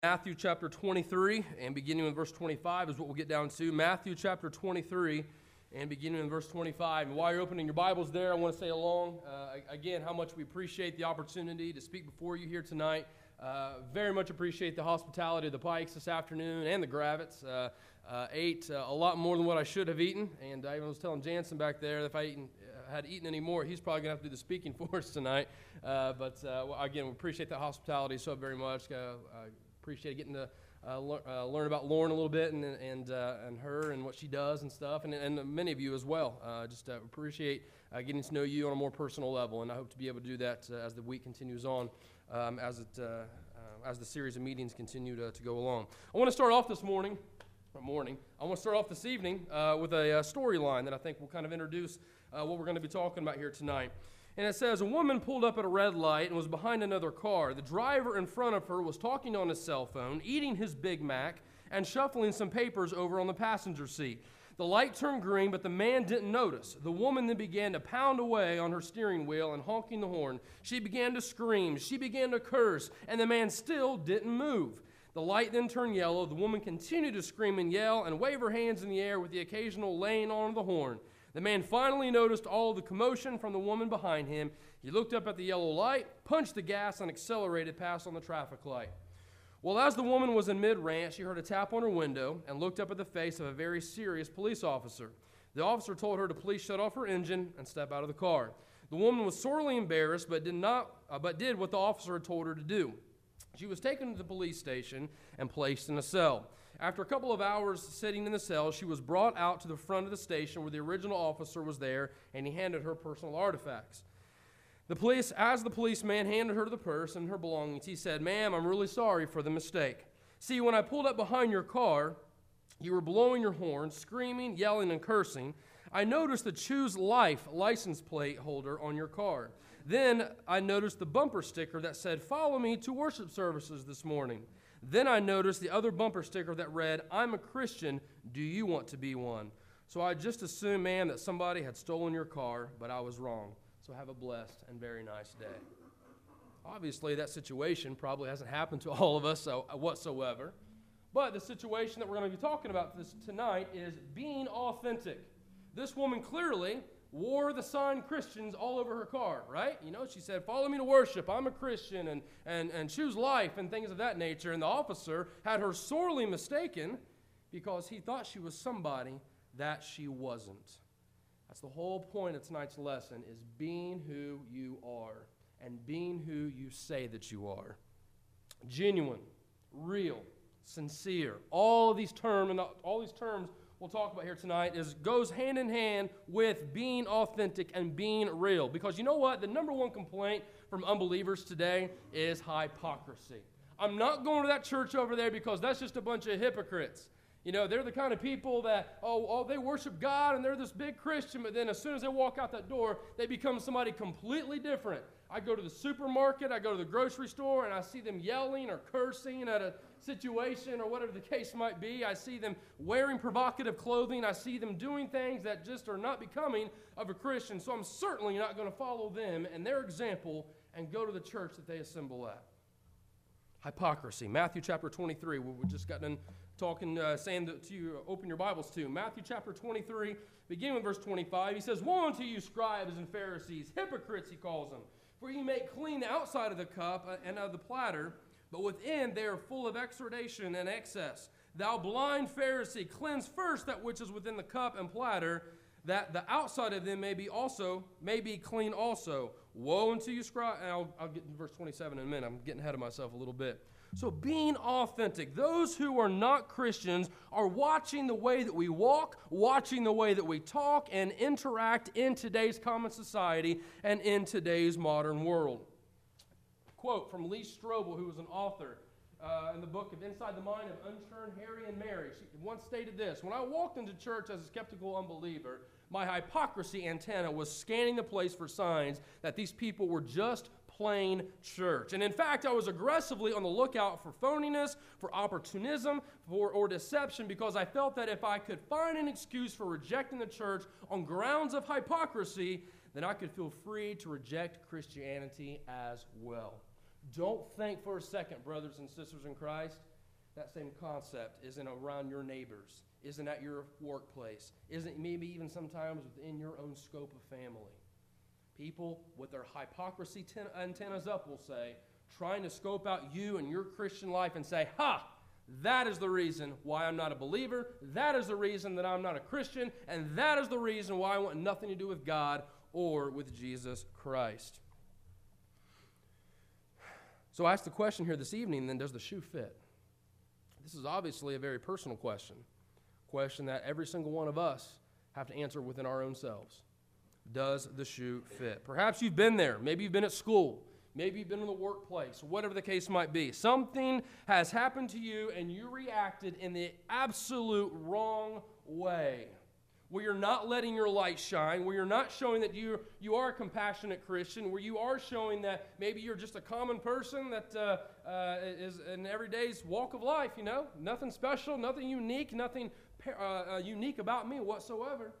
Matthew chapter 23, and beginning with verse 25 is what we'll get down to. Matthew chapter 23, and beginning in verse 25. And while you're opening your Bibles there, I want to say again, how much we appreciate the opportunity to speak before you here tonight. Very much appreciate the hospitality of the Pikes this afternoon and the Gravitz. Ate a lot more than what I should have eaten, and I was telling Jansen back there that if I had eaten any more, he's probably going to have to do the speaking for us tonight. Again, we appreciate that hospitality so very much. Appreciate getting to learn about Lauren a little bit and her and what she does and stuff, and many of you as well. Appreciate getting to know you on a more personal level, and I hope to be able to do that as the week continues on, as the series of meetings continue to go along. I want to start off this morning. I want to start off this evening with a storyline that I think will kind of introduce what we're going to be talking about here tonight. And it says, a woman pulled up at a red light and was behind another car. The driver in front of her was talking on his cell phone, eating his Big Mac, and shuffling some papers over on the passenger seat. The light turned green, but the man didn't notice. The woman then began to pound away on her steering wheel and honking the horn. She began to scream. She began to curse, and the man still didn't move. The light then turned yellow. The woman continued to scream and yell and wave her hands in the air with the occasional laying on of the horn. The man finally noticed all the commotion from the woman behind him. He looked up at the yellow light, punched the gas, and accelerated past on the traffic light. Well, as the woman was in mid-rant, she heard a tap on her window and looked up at the face of a very serious police officer. The officer told her to please shut off her engine and step out of the car. The woman was sorely embarrassed, but did what the officer had told her to do. She was taken to the police station and placed in a cell. After a couple of hours sitting in the cell, she was brought out to the front of the station where the original officer was there, and he handed her personal artifacts. As the policeman handed her the purse and her belongings, he said, "Ma'am, I'm really sorry for the mistake. See, when I pulled up behind your car, you were blowing your horn, screaming, yelling, and cursing. I noticed the Choose Life license plate holder on your car. Then I noticed the bumper sticker that said, 'Follow me to worship services this morning.' Then I noticed the other bumper sticker that read, 'I'm a Christian. Do you want to be one?' So I just assumed, ma'am, that somebody had stolen your car, but I was wrong. So have a blessed and very nice day." Obviously, that situation probably hasn't happened to all of us whatsoever. But the situation that we're going to be talking about tonight is being authentic. This woman clearly wore the sign Christians all over her car, right? You know, she said, "Follow me to worship. I'm a Christian," and choose life and things of that nature. And the officer had her sorely mistaken because he thought she was somebody that she wasn't. That's the whole point of tonight's lesson, is being who you are and being who you say that you are. Genuine, real, sincere. All these terms we'll talk about here tonight goes hand in hand with being authentic and being real. Because you know what? The number one complaint from unbelievers today is hypocrisy. I'm not going to that church over there because that's just a bunch of hypocrites. You know, they're the kind of people that, they worship God and they're this big Christian, but then as soon as they walk out that door, they become somebody completely different. I go to the supermarket, I go to the grocery store, and I see them yelling or cursing at a situation or whatever the case might be. I see them wearing provocative clothing. I see them doing things that just are not becoming of a Christian. So I'm certainly not going to follow them and their example and go to the church that they assemble at. Hypocrisy. Matthew chapter 23. We just got done talking, saying to you, open your Bibles to Matthew chapter 23, beginning with verse 25. He says, "Woe unto you, scribes and Pharisees, hypocrites," he calls them. "For you make clean the outside of the cup and of the platter, but within they are full of exhortation and excess. Thou blind Pharisee, cleanse first that which is within the cup and platter, that the outside of them may be clean also. Woe unto you, scribes." And I'll get to verse 27 in a minute. I'm getting ahead of myself a little bit. So being authentic, those who are not Christians are watching the way that we walk, watching the way that we talk and interact in today's common society and in today's modern world. Quote from Lee Strobel, who was an author in the book of Inside the Mind of Unturned Harry and Mary. She once stated this: "When I walked into church as a skeptical unbeliever, my hypocrisy antenna was scanning the place for signs that these people were just plain church. And in fact, I was aggressively on the lookout for phoniness, for opportunism, or deception, because I felt that if I could find an excuse for rejecting the church on grounds of hypocrisy, then I could feel free to reject Christianity as well." Don't think for a second, brothers and sisters in Christ, that same concept isn't around your neighbors, isn't at your workplace, isn't maybe even sometimes within your own scope of family. People with their hypocrisy antennas up will say, trying to scope out you and your Christian life and say, ha, that is the reason why I'm not a believer, that is the reason that I'm not a Christian, and that is the reason why I want nothing to do with God or with Jesus Christ. So I ask the question here this evening, then, does the shoe fit? This is obviously a very personal question that every single one of us have to answer within our own selves. Does the shoe fit? Perhaps you've been there. Maybe you've been at school. Maybe you've been in the workplace, whatever the case might be. Something has happened to you and you reacted in the absolute wrong way, where you're not letting your light shine, where you're not showing that you are a compassionate Christian, where you are showing that maybe you're just a common person that is in everyday's walk of life, nothing special, nothing unique, nothing unique about me whatsoever.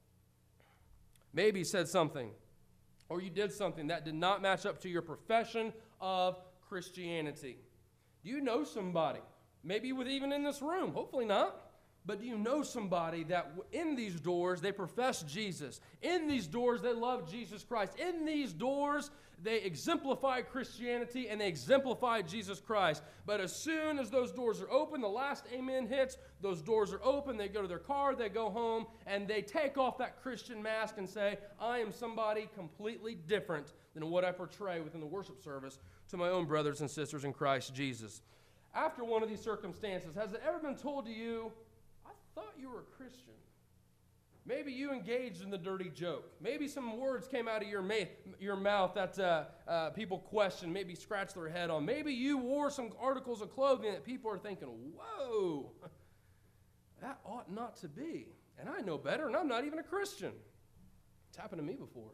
Maybe you said something, or you did something that did not match up to your profession of Christianity. Do you know somebody, maybe even in this room, hopefully not, but do you know somebody that in these doors they profess Jesus? In these doors they love Jesus Christ. In these doors they exemplify Christianity and they exemplify Jesus Christ. But as soon as those doors are open, the last amen hits, those doors are open, they go to their car, they go home, and they take off that Christian mask and say, I am somebody completely different than what I portray within the worship service to my own brothers and sisters in Christ Jesus. After one of these circumstances, has it ever been told to you, I thought you were a Christian? Maybe you engaged in the dirty joke. Maybe some words came out of your mouth that people question, maybe scratch their head on. Maybe you wore some articles of clothing that people are thinking, whoa, that ought not to be. And I know better, and I'm not even a Christian. It's happened to me before,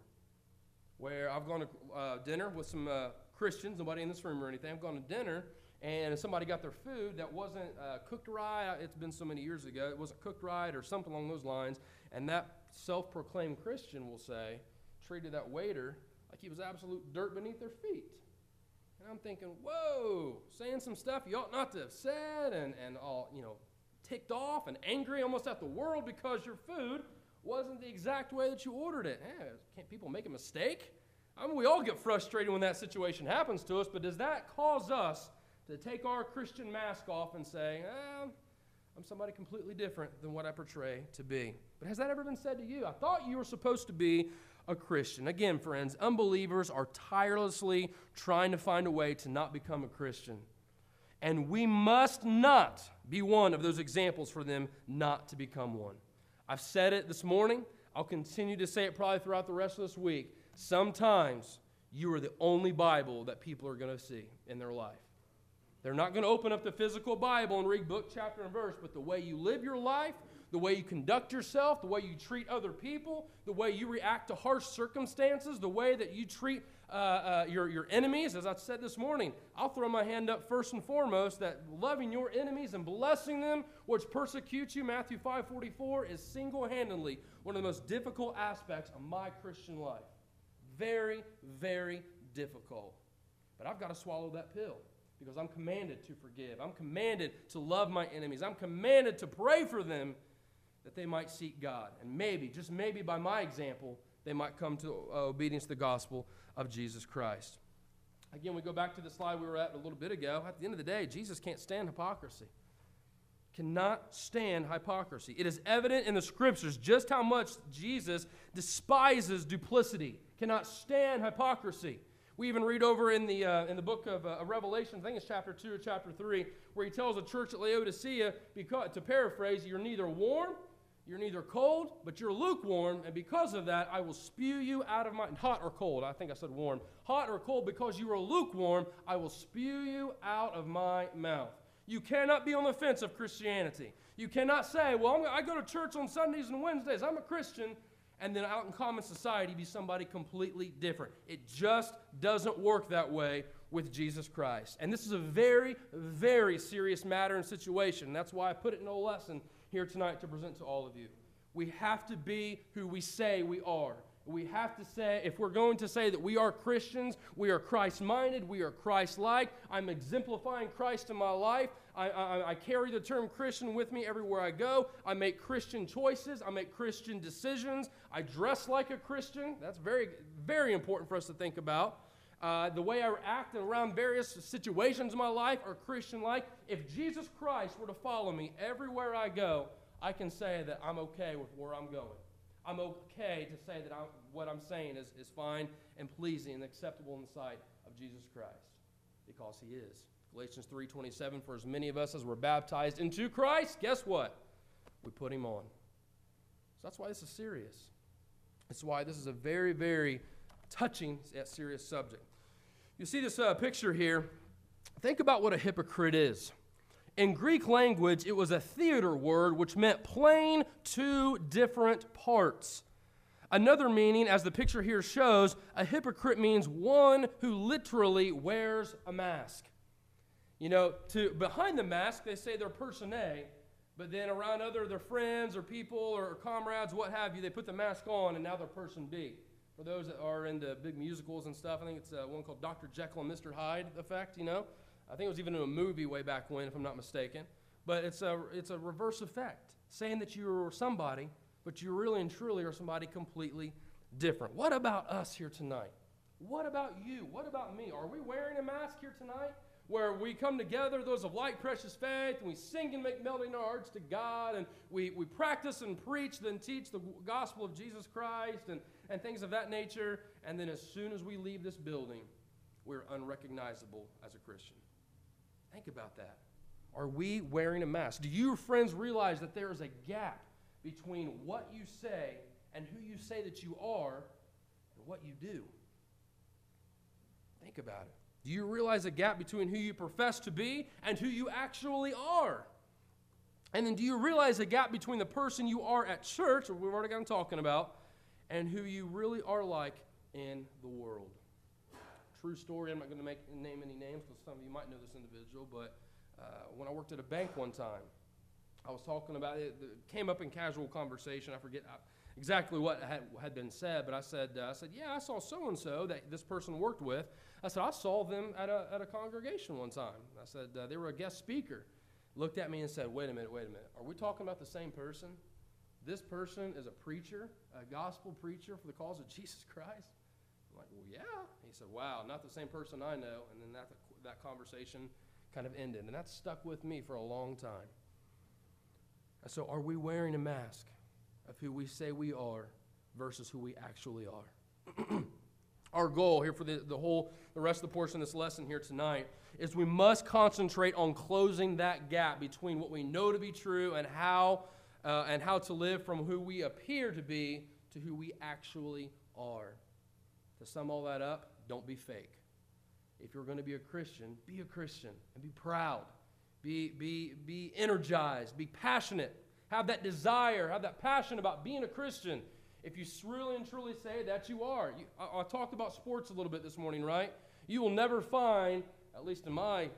where I've gone to dinner with some Christians, nobody in this room or anything. I've gone to dinner, and somebody got their food that wasn't cooked right. It's been so many years ago. It wasn't cooked right or something along those lines. And that self-proclaimed Christian will say, treated that waiter like he was absolute dirt beneath their feet. And I'm thinking, whoa, saying some stuff you ought not to have said, and all, ticked off and angry almost at the world because your food wasn't the exact way that you ordered it. Can't people make a mistake? I mean, we all get frustrated when that situation happens to us, but does that cause us to take our Christian mask off and say, I'm somebody completely different than what I portray to be? But has that ever been said to you? I thought you were supposed to be a Christian. Again, friends, unbelievers are tirelessly trying to find a way to not become a Christian. And we must not be one of those examples for them not to become one. I've said it this morning. I'll continue to say it probably throughout the rest of this week. Sometimes you are the only Bible that people are going to see in their life. They're not going to open up the physical Bible and read book, chapter, and verse, but the way you live your life, the way you conduct yourself, the way you treat other people, the way you react to harsh circumstances, the way that you treat your enemies. As I said this morning, I'll throw my hand up first and foremost that loving your enemies and blessing them, which persecute you, Matthew 5:44, is single-handedly one of the most difficult aspects of my Christian life. Very, very difficult. But I've got to swallow that pill, because I'm commanded to forgive. I'm commanded to love my enemies. I'm commanded to pray for them that they might seek God. And maybe, just maybe by my example, they might come to obedience to the gospel of Jesus Christ. Again, we go back to the slide we were at a little bit ago. At the end of the day, Jesus can't stand hypocrisy. Cannot stand hypocrisy. It is evident in the Scriptures just how much Jesus despises duplicity. Cannot stand hypocrisy. We even read over in the book of Revelation, I think it's chapter 2 or chapter 3, where he tells the church at Laodicea, because, to paraphrase, you're neither warm, you're neither cold, but you're lukewarm, and because of that, I will spew you out of my, hot or cold, I think I said warm, hot or cold, because you are lukewarm, I will spew you out of my mouth. You cannot be on the fence of Christianity. You cannot say, well, I go to church on Sundays and Wednesdays, I'm a Christian, and then out in common society be somebody completely different. It just doesn't work that way with Jesus Christ. And this is a very, very serious matter and situation. That's why I put it in a lesson here tonight to present to all of you. We have to be who we say we are. We have to say, if we're going to say that we are Christians, we are Christ-minded, we are Christ-like, I'm exemplifying Christ in my life, I carry the term Christian with me everywhere I go. I make Christian choices. I make Christian decisions. I dress like a Christian. That's very, very important for us to think about. The way I act around various situations in my life are Christian-like. If Jesus Christ were to follow me everywhere I go, I can say that I'm okay with where I'm going. I'm okay to say that what I'm saying is fine and pleasing and acceptable in the sight of Jesus Christ, because he is. Galatians 3:27, for as many of us as were baptized into Christ, guess what? We put him on. So that's why this is serious. That's why this is a very, very touching, yet serious subject. You see this picture here. Think about what a hypocrite is. In Greek language, it was a theater word which meant playing two different parts. Another meaning, as the picture here shows, a hypocrite means one who literally wears a mask. You know, behind the mask, they say they're person A, but then around their friends or people or comrades, what have you, they put the mask on and now they're person B. For those that are into big musicals and stuff, I think it's one called Dr. Jekyll and Mr. Hyde effect, you know. I think it was even in a movie way back when, if I'm not mistaken. But it's a reverse effect, saying that you're somebody, but you really and truly are somebody completely different. What about us here tonight? What about you? What about me? Are we wearing a mask here tonight? Where we come together, those of light, precious faith, and we sing and make melody in our hearts to God, and we practice and preach, then teach the gospel of Jesus Christ, and things of that nature, and then as soon as we leave this building, we're unrecognizable as a Christian. Think about that. Are we wearing a mask? Do you, friends, realize that there is a gap between what you say and who you say that you are and what you do? Think about it. Do you realize a gap between who you profess to be and who you actually are? And then do you realize a gap between the person you are at church, or we've already gotten talking about, and who you really are like in the world? True story. I'm not going to name any names because some of you might know this individual, but when I worked at a bank one time, I was talking about it. It came up in casual conversation. I forget exactly what had been said, but I said, yeah, I saw so-and-so that this person worked with. I said, I saw them at a congregation one time. I said, they were a guest speaker. Looked at me and said, wait a minute. Are we talking about the same person? This person is a preacher, a gospel preacher for the cause of Jesus Christ? I'm like, well, yeah. He said, wow, not the same person I know. And then that conversation kind of ended. And that stuck with me for a long time. And so are we wearing a mask of who we say we are versus who we actually are? Our goal here for the rest of the portion of this lesson here tonight is we must concentrate on closing that gap between what we know to be true and how to live from who we appear to be to who we actually are. To sum all that up, don't be fake. If you're going to be a Christian and be proud. Be energized, be passionate. Have that desire, have that passion about being a Christian. If you really and truly say that you are. I talked about sports a little bit this morning, right? You will never find, at least in my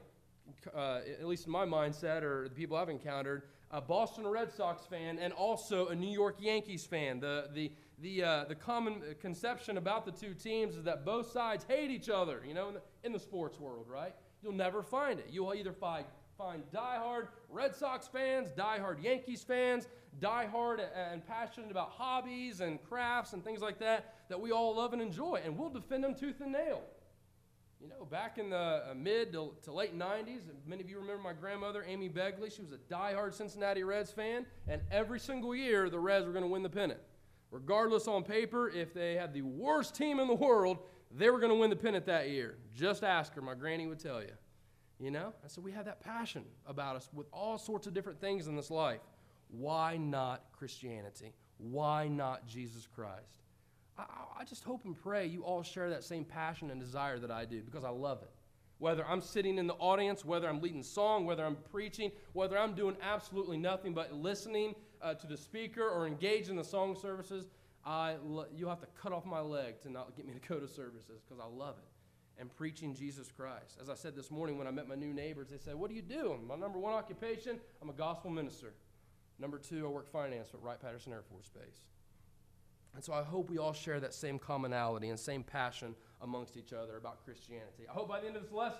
mindset or the people I've encountered, a Boston Red Sox fan and also a New York Yankees fan. The common conception about the two teams is that both sides hate each other, you know, in the sports world, right? You'll never find it. You'll either find diehard Red Sox fans, diehard Yankees fans, diehard and passionate about hobbies and crafts and things like that we all love and enjoy, and we'll defend them tooth and nail. You know, back in the mid to late 90s, many of you remember my grandmother, Amy Begley. She was a diehard Cincinnati Reds fan, and every single year the Reds were going to win the pennant. Regardless on paper, if they had the worst team in the world, they were going to win the pennant that year. Just ask her. My granny would tell you. You know? And so we have that passion about us with all sorts of different things in this life. Why not Christianity? Why not Jesus Christ? I just hope and pray you all share that same passion and desire that I do, because I love it. Whether I'm sitting in the audience, whether I'm leading song, whether I'm preaching, whether I'm doing absolutely nothing but listening to the speaker or engaged in the song services, you'll have to cut off my leg to not get me to go to services, because I love it. And preaching Jesus Christ. As I said this morning when I met my new neighbors, they said, what do you do? My number one occupation, I'm a gospel minister. Number two, I work finance at Wright-Patterson Air Force Base. And so I hope we all share that same commonality and same passion amongst each other about Christianity. I hope by the end of this lesson,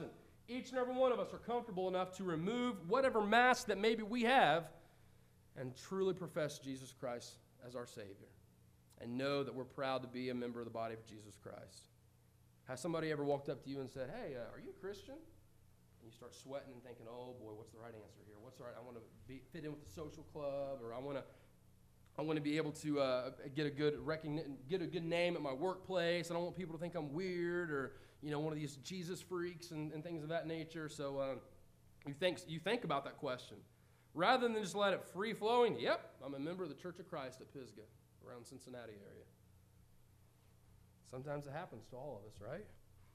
Each and every one of us are comfortable enough to remove whatever mask that maybe we have and truly profess Jesus Christ as our Savior and know that we're proud to be a member of the body of Jesus Christ. Has somebody ever walked up to you and said, hey, are you a Christian? And you start sweating and thinking, oh boy, what's the right answer here? What's the right? I want to fit in with the social club, or I want to be able to get a good name at my workplace. I don't want people to think I'm weird or one of these Jesus freaks and things of that nature. So you think about that question rather than just let it free flowing. Yep, I'm a member of the Church of Christ at Pisgah, around Cincinnati area. Sometimes it happens to all of us, right?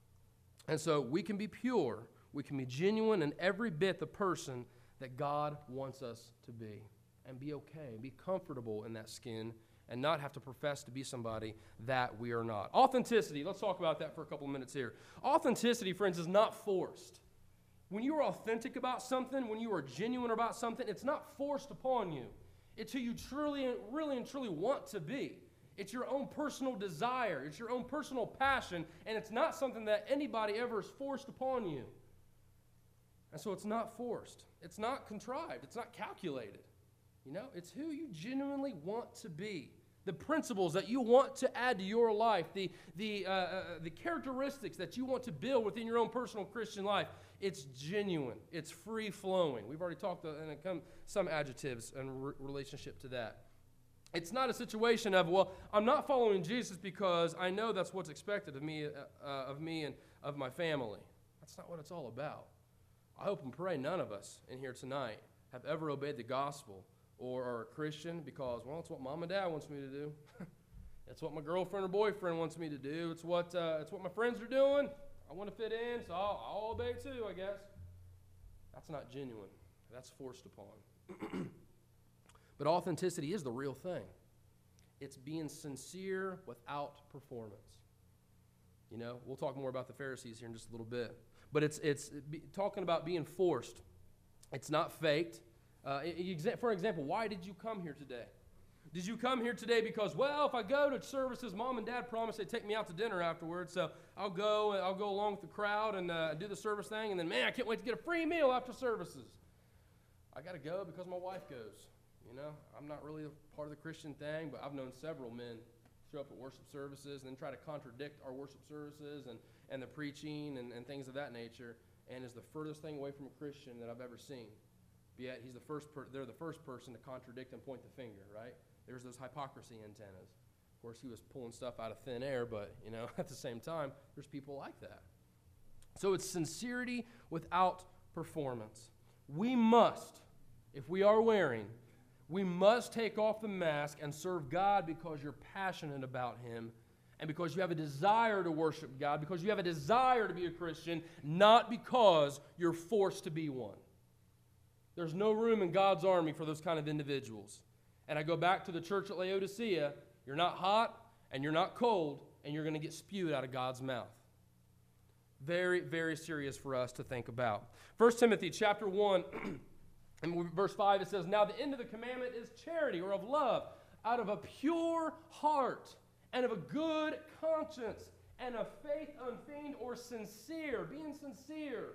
And so we can be pure, we can be genuine in every bit the person that God wants us to be, and be okay, be comfortable in that skin, and not have to profess to be somebody that we are not. Authenticity, let's talk about that for a couple of minutes here. Authenticity, friends, is not forced. When you are authentic about something, when you are genuine about something, it's not forced upon you. It's who you really and truly want to be. It's your own personal desire. It's your own personal passion, and it's not something that anybody ever is forced upon you. And so it's not forced. It's not contrived. It's not calculated. It's who you genuinely want to be. The principles that you want to add to your life, the characteristics that you want to build within your own personal Christian life, it's genuine. It's free-flowing. We've already talked and some adjectives in relationship to that. It's not a situation of, well, I'm not following Jesus because I know that's what's expected of me and of my family. That's not what it's all about. I hope and pray none of us in here tonight have ever obeyed the gospel or are a Christian because, well, it's what mom and dad wants me to do. It's what my girlfriend or boyfriend wants me to do. It's what my friends are doing. I want to fit in, so I'll obey too, I guess. That's not genuine. That's forced upon. But authenticity is the real thing. It's being sincere without performance. We'll talk more about the Pharisees here in just a little bit. But it's talking about being forced. It's not faked. For example, why did you come here today? Did you come here today because, well, if I go to services, mom and dad promised they'd take me out to dinner afterwards, so I'll go along with the crowd and do the service thing, and then, man, I can't wait to get a free meal after services. I got to go because my wife goes. I'm not really a part of the Christian thing, but I've known several men show up at worship services and then try to contradict our worship services and the preaching and things of that nature, and is the furthest thing away from a Christian that I've ever seen. Yet they're the first person to contradict and point the finger, right? There's those hypocrisy antennas. Of course, he was pulling stuff out of thin air, but, at the same time, there's people like that. So it's sincerity without performance. We must, if we are wearing, we must take off the mask and serve God because you're passionate about Him and because you have a desire to worship God, because you have a desire to be a Christian, not because you're forced to be one. There's no room in God's army for those kind of individuals. And I go back to the church at Laodicea. You're not hot and you're not cold, and you're going to get spewed out of God's mouth. Very, very serious for us to think about. 1 Timothy chapter 1, and verse 5, it says, "Now the end of the commandment is charity," or of love, "out of a pure heart and of a good conscience and of faith unfeigned," or sincere, being sincere.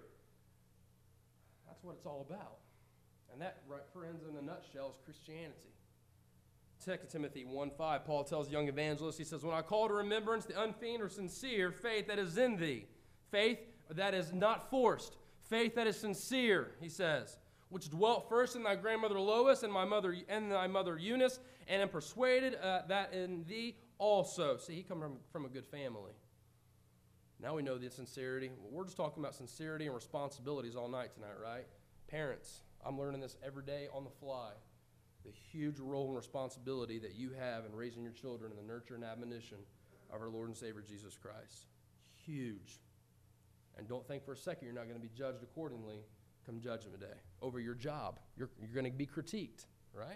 That's what it's all about. And that, right, friends, in a nutshell, is Christianity. 2 Timothy 1:5, Paul tells young evangelists, he says, "When I call to remembrance the unfeigned or sincere faith that is in thee," faith that is not forced, faith that is sincere, he says, "which dwelt first in thy grandmother Lois and thy mother Eunice, and am persuaded that in thee also." See, he comes from a good family. Now we know the sincerity. We're just talking about sincerity and responsibilities all night tonight, right? Parents, I'm learning this every day on the fly. The huge role and responsibility that you have in raising your children in the nurture and admonition of our Lord and Savior Jesus Christ. Huge. And don't think for a second you're not going to be judged accordingly come Judgment Day over your job. You're going to be critiqued, right?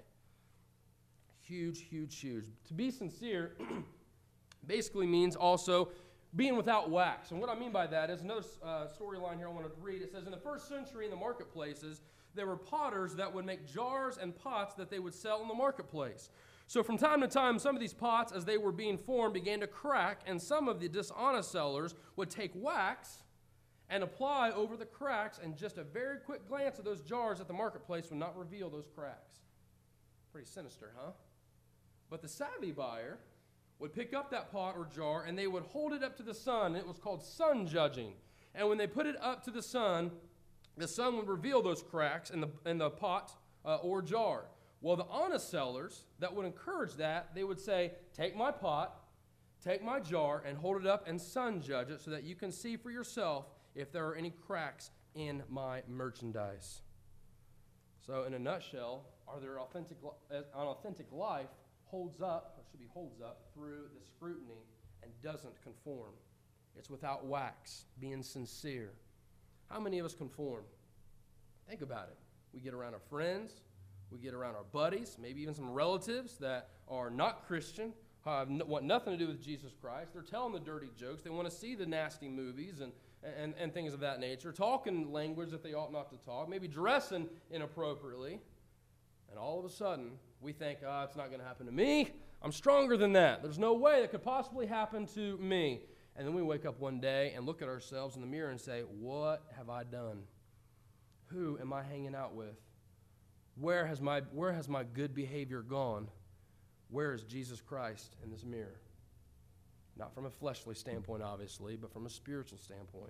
Huge, huge, huge. To be sincere basically means also being without wax. And what I mean by that is another storyline here I want to read. It says, in the first century in the marketplaces, there were potters that would make jars and pots that they would sell in the marketplace. So from time to time, some of these pots, as they were being formed, began to crack, and some of the dishonest sellers would take wax and apply over the cracks, and just a very quick glance at those jars at the marketplace would not reveal those cracks. Pretty sinister, huh? But the savvy buyer would pick up that pot or jar, and they would hold it up to the sun. It was called sun judging. And when they put it up to the sun would reveal those cracks in the pot or jar. Well, the honest sellers that would encourage that, they would say, take my pot, take my jar, and hold it up and sun judge it so that you can see for yourself if there are any cracks in my merchandise. So in a nutshell, an authentic life holds up through the scrutiny and doesn't conform. It's without wax, being sincere. How many of us conform? Think about it. We get around our friends, we get around our buddies, maybe even some relatives that are not Christian, want nothing to do with Jesus Christ. They're telling the dirty jokes. They want to see the nasty movies and things of that nature, talking language that they ought not to talk, maybe dressing inappropriately. And all of a sudden, we think, it's not going to happen to me. I'm stronger than that. There's no way that could possibly happen to me. And then we wake up one day and look at ourselves in the mirror and say, what have I done? Who am I hanging out with? Where has my good behavior gone? Where is Jesus Christ in this mirror? Not from a fleshly standpoint, obviously, but from a spiritual standpoint.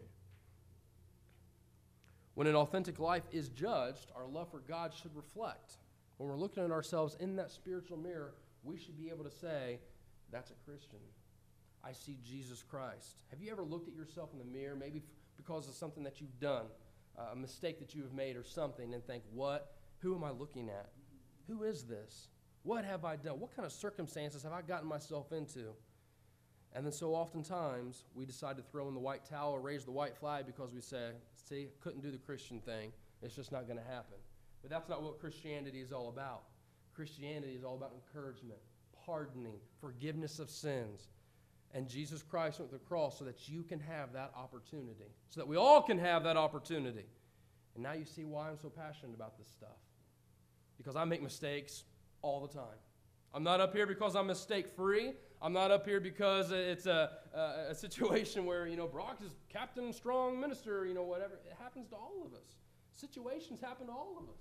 When an authentic life is judged, our love for God should reflect. When we're looking at ourselves in that spiritual mirror, we should be able to say, that's a Christian. I see Jesus Christ. Have you ever looked at yourself in the mirror, maybe because of something that you've done, a mistake that you have made or something, and think, who am I looking at? Who is this? What have I done? What kind of circumstances have I gotten myself into? And then so oftentimes, we decide to throw in the white towel or raise the white flag because we say, see, couldn't do the Christian thing. It's just not going to happen. But that's not what Christianity is all about. Christianity is all about encouragement, pardoning, forgiveness of sins. And Jesus Christ went to the cross so that you can have that opportunity, so that we all can have that opportunity. And now you see why I'm so passionate about this stuff. Because I make mistakes all the time. I'm not up here because I'm mistake-free. I'm not up here because it's a situation where, Brock is Captain Strong Minister, whatever. It happens to all of us. Situations happen to all of us.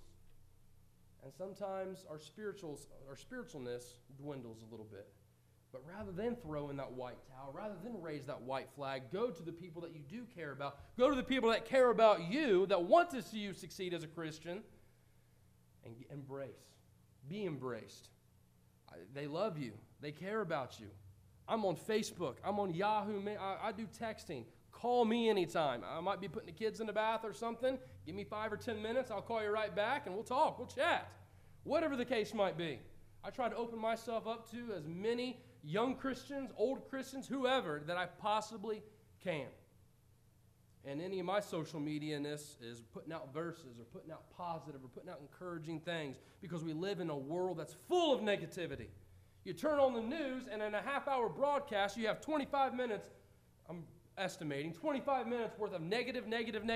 And sometimes our spiritualness dwindles a little bit. But rather than throw in that white towel, rather than raise that white flag, go to the people that you do care about. Go to the people that care about you, that want to see you succeed as a Christian, and embrace. Be embraced. They love you. They care about you. I'm on Facebook. I'm on Yahoo. I do texting. Call me anytime. I might be putting the kids in the bath or something. Give me 5 or 10 minutes. I'll call you right back, and we'll talk. We'll chat. Whatever the case might be. I try to open myself up to as many young Christians, old Christians, whoever, that I possibly can. And any of my social media-ness is putting out verses or putting out positive or putting out encouraging things because we live in a world that's full of negativity. You turn on the news, and in a half-hour broadcast, you have 25 minutes, I'm estimating, 25 minutes worth of negative.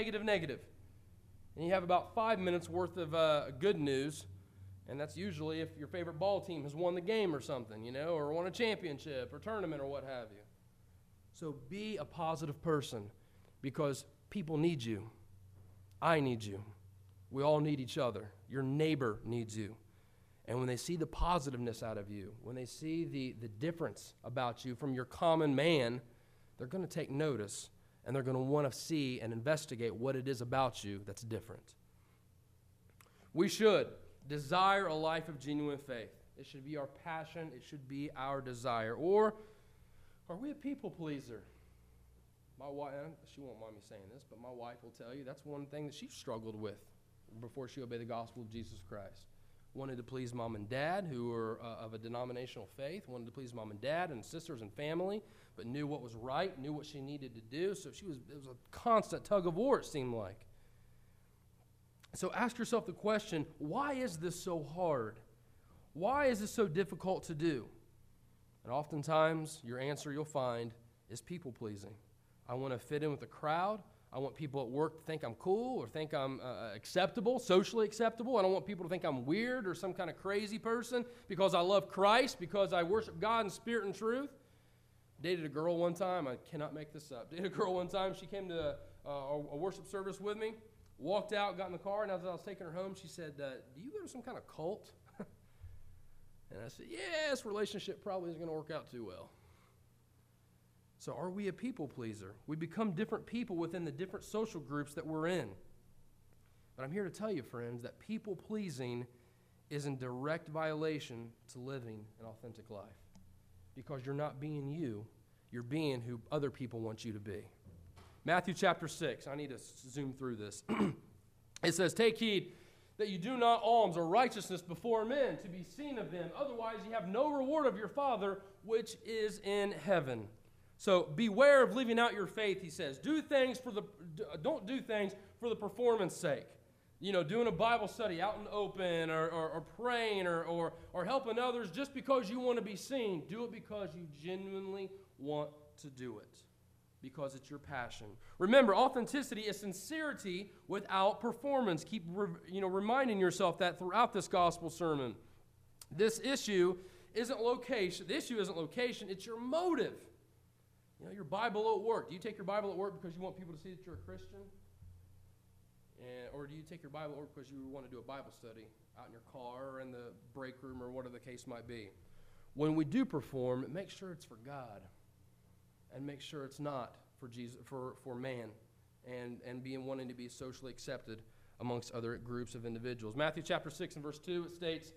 And you have about 5 minutes worth of good news. And that's usually if your favorite ball team has won the game or something, or won a championship or tournament or what have you. So be a positive person because people need you. I need you. We all need each other. Your neighbor needs you. And when they see the positiveness out of you, when they see the difference about you from your common man, they're going to take notice and they're going to want to see and investigate what it is about you that's different. We should desire a life of genuine faith. It should be our passion. It should be our desire. Or are we a people pleaser? My wife, she won't mind me saying this, but my wife will tell you that's one thing that she struggled with before she obeyed the gospel of Jesus Christ. Wanted to please mom and dad who were of a denominational faith, wanted to please mom and dad and sisters and family, but knew what was right, knew what she needed to do. So it was a constant tug of war, it seemed like. So ask yourself the question, why is this so hard? Why is this so difficult to do? And oftentimes, your answer you'll find is people-pleasing. I want to fit in with the crowd. I want people at work to think I'm cool or think I'm acceptable, socially acceptable. I don't want people to think I'm weird or some kind of crazy person because I love Christ, because I worship God in spirit and truth. Dated a girl one time. I cannot make this up. Dated a girl one time. She came to a worship service with me, walked out, got in the car, and as I was taking her home, she said, do you go to some kind of cult? And I said, yeah, this relationship probably isn't going to work out too well. So are we a people pleaser? We become different people within the different social groups that we're in. But I'm here to tell you, friends, that people pleasing is in direct violation to living an authentic life. Because you're not being you, you're being who other people want you to be. Matthew chapter 6, I need to zoom through this. It says, take heed that you do not alms or righteousness before men to be seen of them. Otherwise you have no reward of your Father which is in heaven. So beware of leaving out your faith, he says. Don't do things for the performance sake. You know, doing a Bible study out in the open or praying or helping others just because you want to be seen. Do it because you genuinely want to do it. Because it's your passion. Remember, authenticity is sincerity without performance. Keep reminding yourself that throughout this gospel sermon. This issue isn't location. The issue isn't location, it's your motive. You know, your Bible at work. Do you take your Bible at work because you want people to see that you're a Christian? Or do you take your Bible at work because you want to do a Bible study out in your car or in the break room or whatever the case might be? When we do perform, make sure it's for God. And make sure it's not for Jesus, for man, and wanting to be socially accepted amongst other groups of individuals. Matthew chapter 6 and verse 2,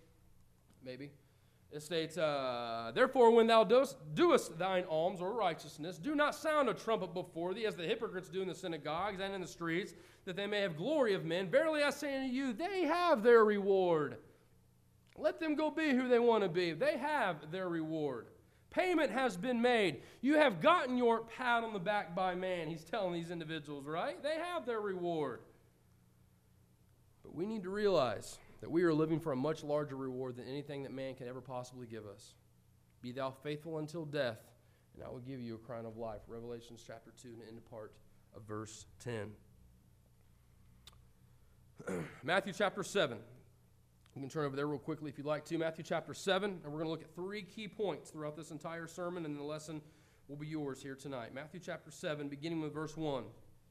it states, therefore when thou doest thine alms or righteousness, do not sound a trumpet before thee, as the hypocrites do in the synagogues and in the streets, that they may have glory of men. Verily I say unto you, they have their reward. Let them go be who they want to be. They have their reward. Payment has been made. You have gotten your pat on the back by man. He's telling these individuals, right? They have their reward. But we need to realize that we are living for a much larger reward than anything that man can ever possibly give us. Be thou faithful until death, and I will give you a crown of life. Revelation chapter 2 and the end part of verse 10. Matthew chapter 7. You can turn over there real quickly if you'd like to. Matthew chapter 7, and we're going to look at 3 key points throughout this entire sermon, and the lesson will be yours here tonight. Matthew chapter 7, beginning with verse 1. I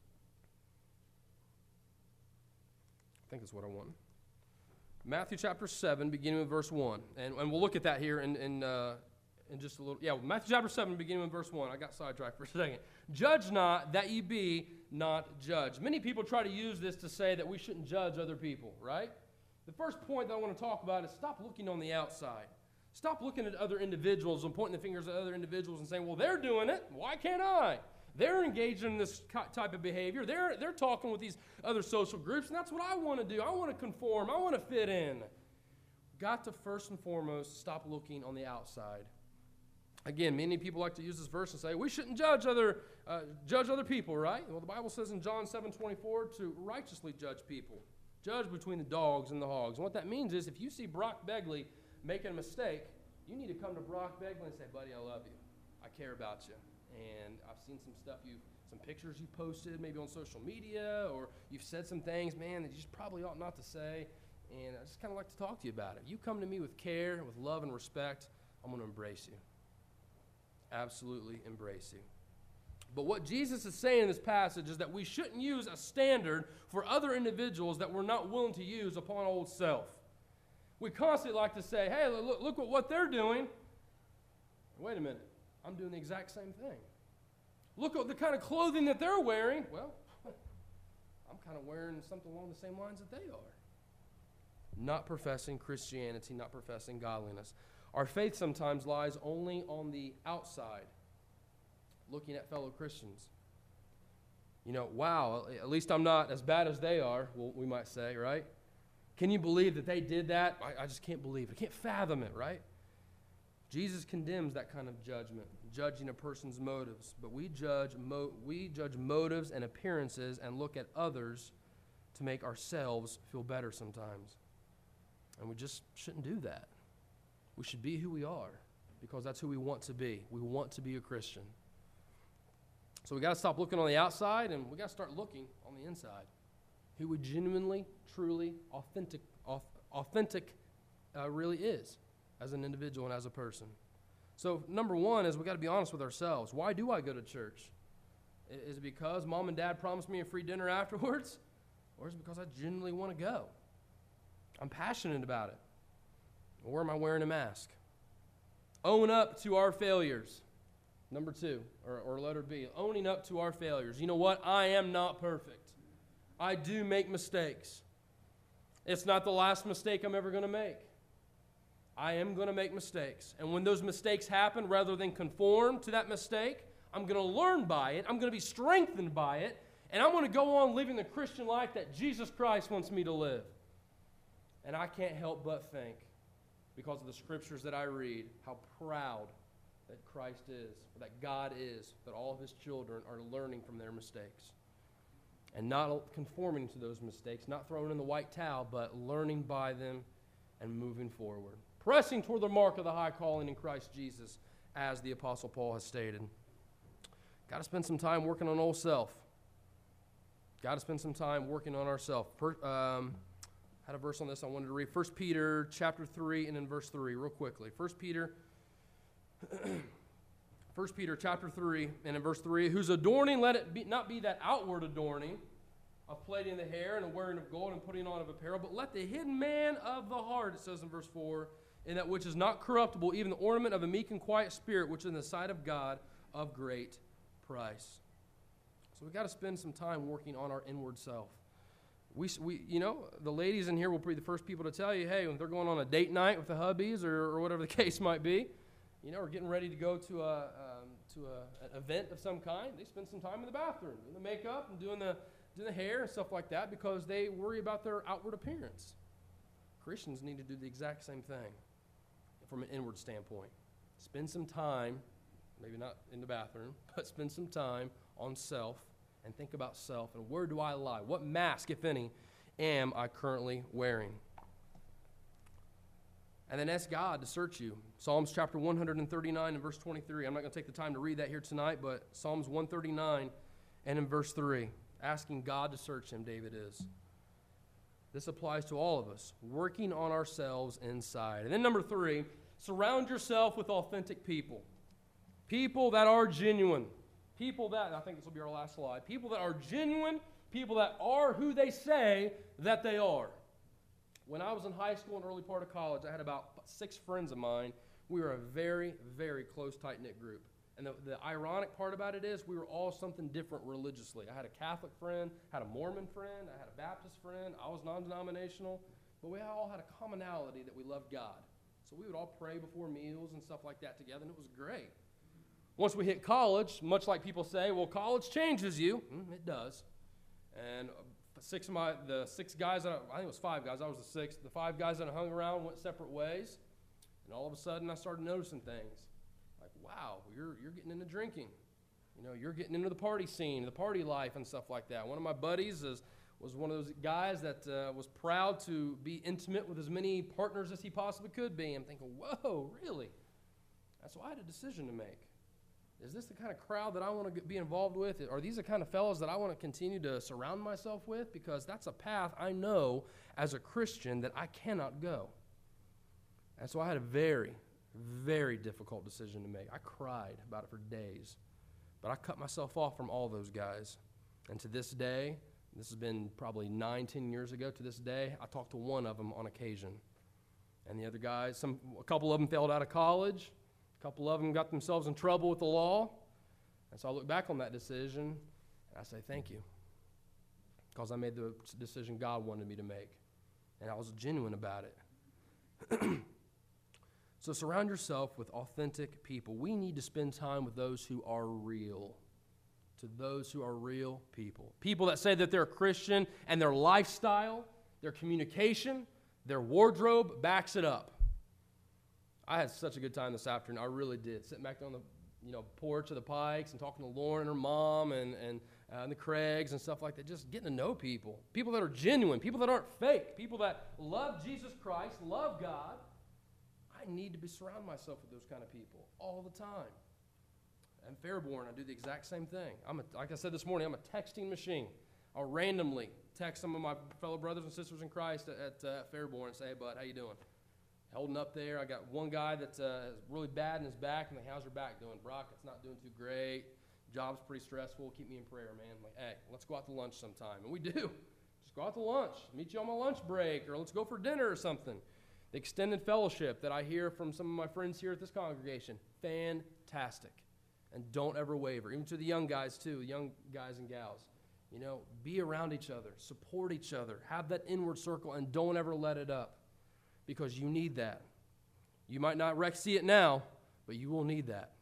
think that's what I want. Matthew chapter 7, beginning with verse 1. And we'll look at that here in just a little. Yeah, Matthew chapter 7, beginning with verse 1. I got sidetracked for a second. Judge not, that ye be not judged. Many people try to use this to say that we shouldn't judge other people, right? The first point that I want to talk about is stop looking on the outside. Stop looking at other individuals and pointing the fingers at other individuals and saying, well, they're doing it. Why can't I? They're engaged in this type of behavior. They're talking with these other social groups, and that's what I want to do. I want to conform. I want to fit in. Got to first and foremost stop looking on the outside. Again, many people like to use this verse and say, we shouldn't judge other people, right? Well, the Bible says in John 7:24 to righteously judge people. Judge between the dogs and the hogs. And what that means is if you see Brock Begley making a mistake, you need to come to Brock Begley and say, buddy, I love you. I care about you. And I've seen some stuff some pictures you posted maybe on social media, or you've said some things, man, that you just probably ought not to say. And I just kind of like to talk to you about it. You come to me with care, with love and respect, I'm going to embrace you. Absolutely embrace you. But what Jesus is saying in this passage is that we shouldn't use a standard for other individuals that we're not willing to use upon old self. We constantly like to say, hey, look at what they're doing. Wait a minute, I'm doing the exact same thing. Look at the kind of clothing that they're wearing. Well, I'm kind of wearing something along the same lines that they are. Not professing Christianity, not professing godliness. Our faith sometimes lies only on the outside, looking at fellow Christians. You know, wow, at least I'm not as bad as they are, we might say, right? Can you believe that they did that? I just can't believe it. I can't fathom it, right? Jesus condemns that kind of judgment, judging a person's motives. But we judge motives and appearances and look at others to make ourselves feel better sometimes. And we just shouldn't do that. We should be who we are because that's who we want to be. We want to be a Christian. So we got to stop looking on the outside and we got to start looking on the inside. Who we genuinely, truly, authentic really is as an individual and as a person. So number one is we got to be honest with ourselves. Why do I go to church? Is it because mom and dad promised me a free dinner afterwards? Or is it because I genuinely want to go? I'm passionate about it. Or am I wearing a mask? Own up to our failures. Number 2, or letter B, owning up to our failures. You know what? I am not perfect. I do make mistakes. It's not the last mistake I'm ever going to make. I am going to make mistakes. And when those mistakes happen, rather than conform to that mistake, I'm going to learn by it. I'm going to be strengthened by it. And I'm going to go on living the Christian life that Jesus Christ wants me to live. And I can't help but think, because of the scriptures that I read, how proud that Christ is, or that God is, that all of his children are learning from their mistakes. And not conforming to those mistakes, not throwing in the white towel, but learning by them and moving forward. Pressing toward the mark of the high calling in Christ Jesus, as the Apostle Paul has stated. Got to spend some time working on old self. Got to spend some time working on ourselves. Had a verse on this I wanted to read. 1 Peter chapter 3 and in verse 3, real quickly. 1 Peter chapter 3 and in verse 3, whose adorning let it not be that outward adorning of plaiting the hair and the wearing of gold and putting on of apparel, but let the hidden man of the heart, it says in verse 4, in that which is not corruptible, even the ornament of a meek and quiet spirit, which is in the sight of God of great price. So we've got to spend some time working on our inward self. We the ladies in here will be the first people to tell you, hey, when they're going on a date night with the hubbies or whatever the case might be, or getting ready to go to an event of some kind, they spend some time in the bathroom, doing the makeup and doing the hair and stuff like that because they worry about their outward appearance. Christians need to do the exact same thing from an inward standpoint. Spend some time, maybe not in the bathroom, but spend some time on self and think about self and where do I lie? What mask, if any, am I currently wearing? And then ask God to search you. Psalms chapter 139 and verse 23. I'm not going to take the time to read that here tonight, but Psalms 139 and in verse 3. Asking God to search him, David is. This applies to all of us, working on ourselves inside. And then number 3, surround yourself with authentic people. People that are genuine. People that, I think this will be our last slide, people that are genuine, people that are who they say that they are. When I was in high school and early part of college, I had about 6 friends of mine. We were a very, very close, tight-knit group. And the ironic part about it is we were all something different religiously. I had a Catholic friend, had a Mormon friend, I had a Baptist friend, I was non-denominational, but we all had a commonality that we loved God. So we would all pray before meals and stuff like that together, and it was great. Once we hit college, much like people say, well, college changes you. It does. And the 6 guys, I think it was 5 guys, I was the 6th. The 5 guys that I hung around went separate ways. And all of a sudden, I started noticing things. Like, wow, you're getting into drinking. You're getting into the party scene, the party life and stuff like that. One of my buddies was one of those guys that was proud to be intimate with as many partners as he possibly could be. I'm thinking, whoa, really? That's why I had a decision to make. Is this the kind of crowd that I want to be involved with? Are these the kind of fellows that I want to continue to surround myself with? Because that's a path I know as a Christian that I cannot go. And so I had a very, very difficult decision to make. I cried about it for days. But I cut myself off from all those guys. And to this day, this has been probably 9-10 years ago, to this day, I talk to one of them on occasion. And the other guys, a couple of them failed out of college. A couple of them got themselves in trouble with the law. And so I look back on that decision, and I say thank you. Because I made the decision God wanted me to make. And I was genuine about it. So surround yourself with authentic people. We need to spend time with those who are real. To those who are real people. People that say that they're a Christian and their lifestyle, their communication, their wardrobe backs it up. I had such a good time this afternoon. I really did. Sitting back on the porch of the Pikes and talking to Lauren and her mom and the Craigs and stuff like that. Just getting to know people. People that are genuine. People that aren't fake. People that love Jesus Christ, love God. I need to surround myself with those kind of people all the time. At Fairborn, I do the exact same thing. Like I said this morning, I'm a texting machine. I'll randomly text some of my fellow brothers and sisters in Christ at Fairborn and say, hey, bud, how you doing? Holding up there. I got one guy that's really bad in his back. I'm like, how's your back doing? Brock, it's not doing too great. Job's pretty stressful. Keep me in prayer, man. I'm like, hey, let's go out to lunch sometime. And we do. Just go out to lunch. Meet you on my lunch break, or let's go for dinner or something. The extended fellowship that I hear from some of my friends here at this congregation, fantastic. And don't ever waver. Even to the young guys, too, young guys and gals. You know, be around each other. Support each other. Have that inward circle, and don't ever let it up, because you need that. You might not see it now, but you will need that.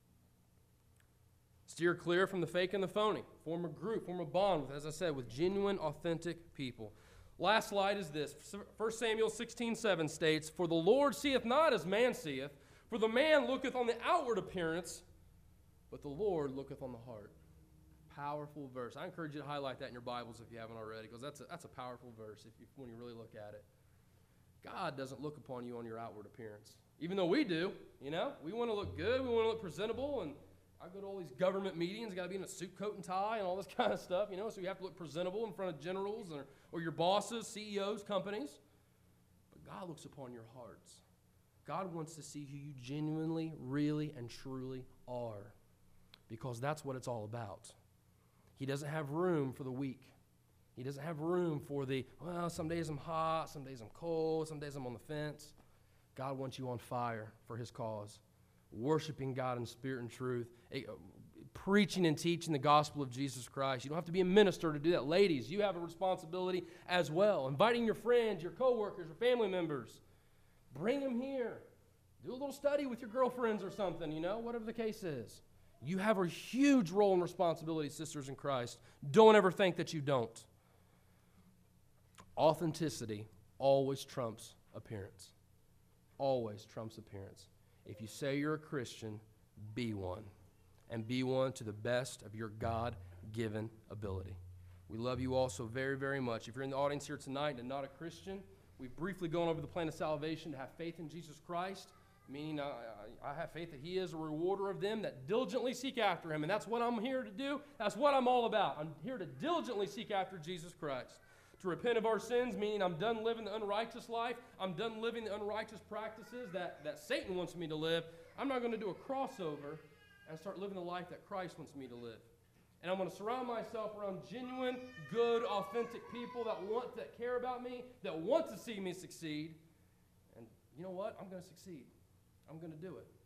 Steer clear from the fake and the phony. Form a group, form a bond, as I said, with genuine, authentic people. Last slide is this. 1 Samuel 16:7 states, "For the Lord seeth not as man seeth, for the man looketh on the outward appearance, but the Lord looketh on the heart." Powerful verse. I encourage you to highlight that in your Bibles if you haven't already, because that's a powerful verse when you really look at it. God doesn't look upon you on your outward appearance, even though we do. You know, we want to look good, we want to look presentable, and I go to all these government meetings, got to be in a suit, coat, and tie, and all this kind of stuff. You know, so you have to look presentable in front of generals or your bosses, CEOs, companies. But God looks upon your hearts. God wants to see who you genuinely, really, and truly are, because that's what it's all about. He doesn't have room for the weak. He doesn't have room for well, some days I'm hot, some days I'm cold, some days I'm on the fence. God wants you on fire for His cause, worshiping God in spirit and truth, preaching and teaching the gospel of Jesus Christ. You don't have to be a minister to do that. Ladies, you have a responsibility as well. Inviting your friends, your coworkers, your family members. Bring them here. Do a little study with your girlfriends or something, you know, whatever the case is. You have a huge role and responsibility, sisters in Christ. Don't ever think that you don't. Authenticity always trumps appearance. Always trumps appearance. If you say you're a Christian, be one. And be one to the best of your God-given ability. We love you all so very, very much. If you're in the audience here tonight and not a Christian, we've briefly gone over the plan of salvation to have faith in Jesus Christ, meaning I have faith that He is a rewarder of them that diligently seek after Him. And that's what I'm here to do. That's what I'm all about. I'm here to diligently seek after Jesus Christ. To repent of our sins, meaning I'm done living the unrighteous life. I'm done living the unrighteous practices that Satan wants me to live. I'm not going to do a crossover and start living the life that Christ wants me to live. And I'm going to surround myself around genuine, good, authentic people that care about me, that want to see me succeed. And you know what? I'm going to succeed. I'm going to do it.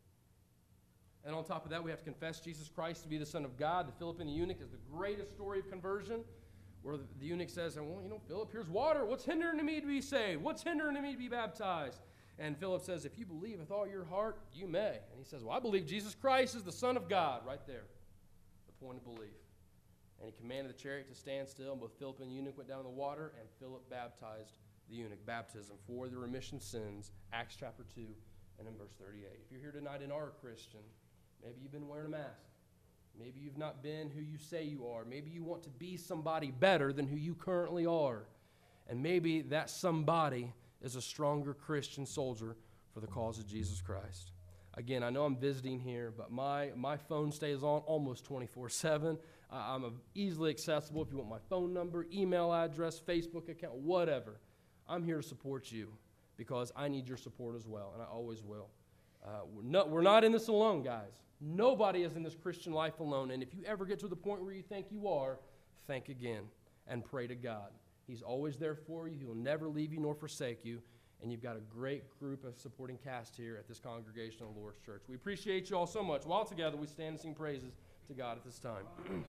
And on top of that, we have to confess Jesus Christ to be the Son of God. The Philip and the eunuch is the greatest story of conversion, where the eunuch says, well, you know, Philip, here's water. What's hindering me to be saved? What's hindering me to be baptized? And Philip says, if you believe with all your heart, you may. And he says, well, I believe Jesus Christ is the Son of God. Right there, the point of belief. And he commanded the chariot to stand still, and both Philip and the eunuch went down in the water, and Philip baptized the eunuch. Baptism for the remission of sins, Acts chapter 2, and in verse 38. If you're here tonight and are a Christian, maybe you've been wearing a mask. Maybe you've not been who you say you are. Maybe you want to be somebody better than who you currently are. And maybe that somebody is a stronger Christian soldier for the cause of Jesus Christ. Again, I know I'm visiting here, but my phone stays on almost 24/7. I'm easily accessible if you want my phone number, email address, Facebook account, whatever. I'm here to support you because I need your support as well, and I always will. We're not in this alone, guys. Nobody is in this Christian life alone, and if you ever get to the point where you think you are, think again and pray to God. He's always there for you. He will never leave you nor forsake you, and you've got a great group of supporting cast here at this congregation of the Lord's Church. We appreciate you all so much. While together, we stand and sing praises to God at this time.